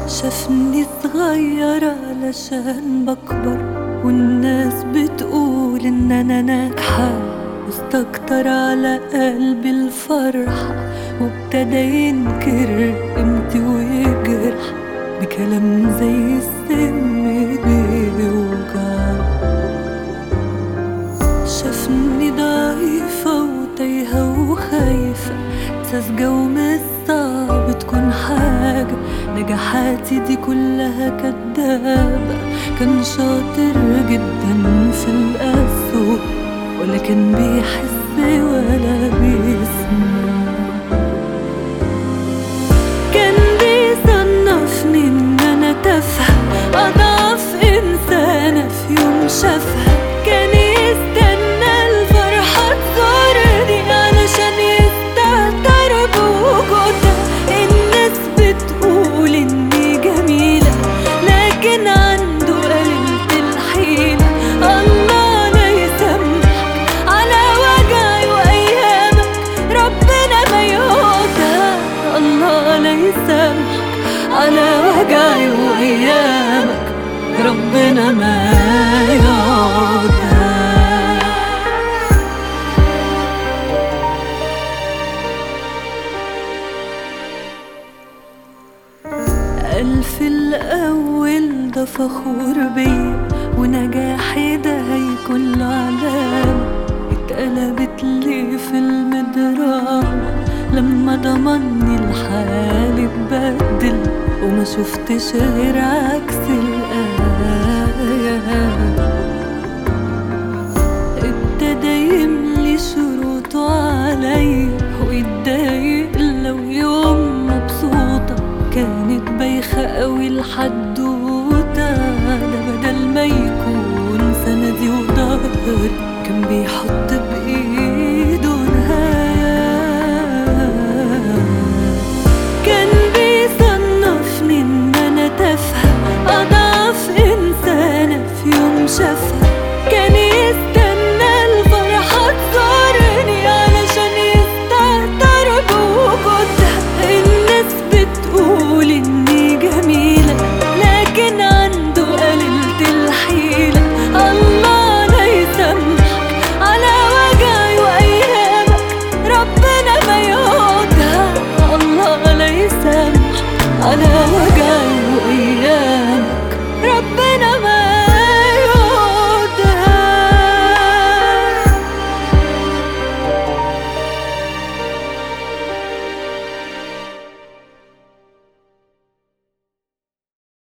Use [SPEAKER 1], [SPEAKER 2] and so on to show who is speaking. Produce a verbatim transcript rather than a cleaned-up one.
[SPEAKER 1] شافني صغيرة علشان بكبر، والناس بتقول ان انا ناجحة، واستكتر على قلبي الفرحة، وابتدى ينكر قيمتي ويجرح بكلام زي السم بيوجع. شافني ضعيفة وتايهة وخايفة، ساذجة ومش صعب تكون حاجة، نجاحاتي دي كلها كدابة. كان شاطر جدا في القسوة، ولا كان بيحس ولا بيسمع. كان بيصنفني ان انا تافهة، اضعف انسانة في يوم شافها. كان يستنى الفرحة تزورني علشان يستهتر بوجودها. الناس بتقول اني جميلة، لكن عنده قليلة الحيلة. الله لا يسامحك على وجعي وايامك، ربنا ما يعودها. الله لا يسامحك على وجعي وايامك، ربنا ما يعودها. قال في الأول ده فخور بيا، ونجاحي ده هيكون له علامة. اتقلبت لي فيلم دراما لما ضمني الحال اتبدل، وما شفتش غير عكس الآية. ابتدى يملي شروطه عليا، ويتضايق لو يوم مبسوطة. كانت بايخة قوي الحدوتة، ده بدل ما يكون سندي وضهري كان بيحط بإيده نهاية. كان بيصنفني ان انا تافهة، اضعف انسانة في يوم شافها. كان يستنى الفرحة تزورني علشان يستهتر بوجودها. الناس بتقول اني جميلة، لكن عنده قليلة الحيلة. الله لا يسامحك على وجعي وايامك، ربنا ما يعودها. الله لا يسامحك على وجعي